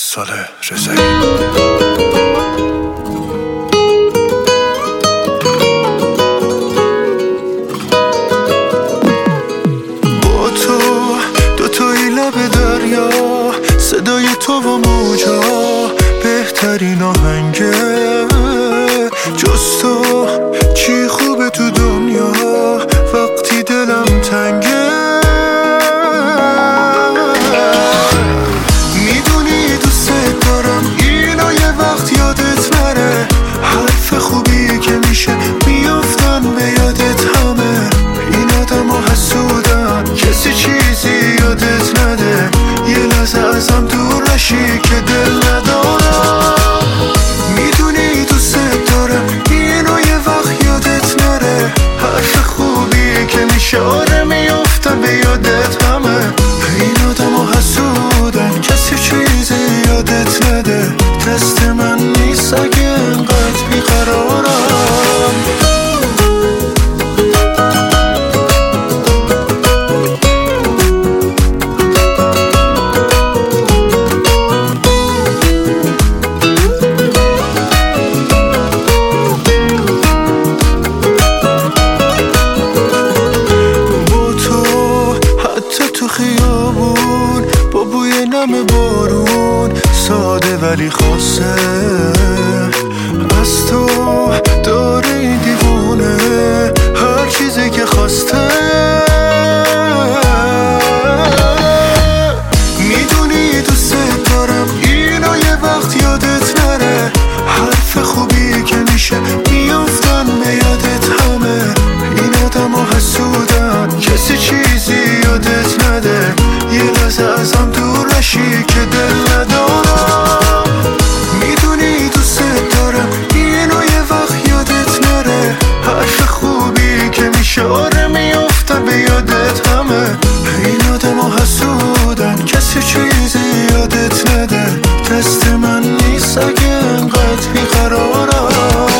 صالح رضایی. لب دریا صدای تو و موجا بهترین آهنگه، جز تو چی خوبه تو دنیا وقتی دلم تنگه. میدونی دوست دارم اینو یه وقت یادت نره، حرف خوبی که میشه میافتن به یادت همه. این آدم ها حسودن کسی چیزی یادت نده، یه لحظه ازم دور نشی که دل ندارم. میدونی دوست دارم اینو یه وقت یادت نره، حرف خوبی که میشه آره میافتن به یادت همه. این آدم ها حسودن کسی چیزی یادت نده، دست من نیست اگه انقدر بیقرارم. خیابون با بوی نم بارون، ساده ولی خاصه از تو داره این دیوونه هر چیزی که خواسته. میدونی دوست دارم اینو یه وقت یادت نره، حرف خوبی که میشه میافتن به یادت همه. این آدم ها حسودن کسی چیزی یادت نده، یه لحظه ازم دور نشی که دل ندارم. میدونی دوست دارم اینو یه وقت یادت نره، حرف خوبی که میشه آره میافتن به یادت همه. این آدم ها حسودن کسی چیزی یادت نده، دست من نیست اگه انقدر بیقرارم.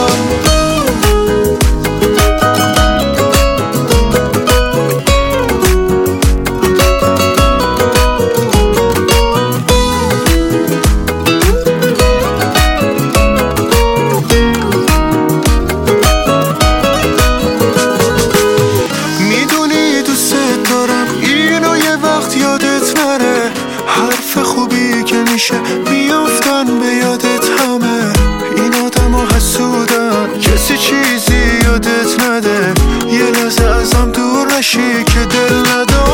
یادت نره، حرف خوبی که میشه بیافتن به یادت همه. این آدم ها حسودن کسی چیزی یادت نده، یه لحظه ازم دور نشی که دل ندارم.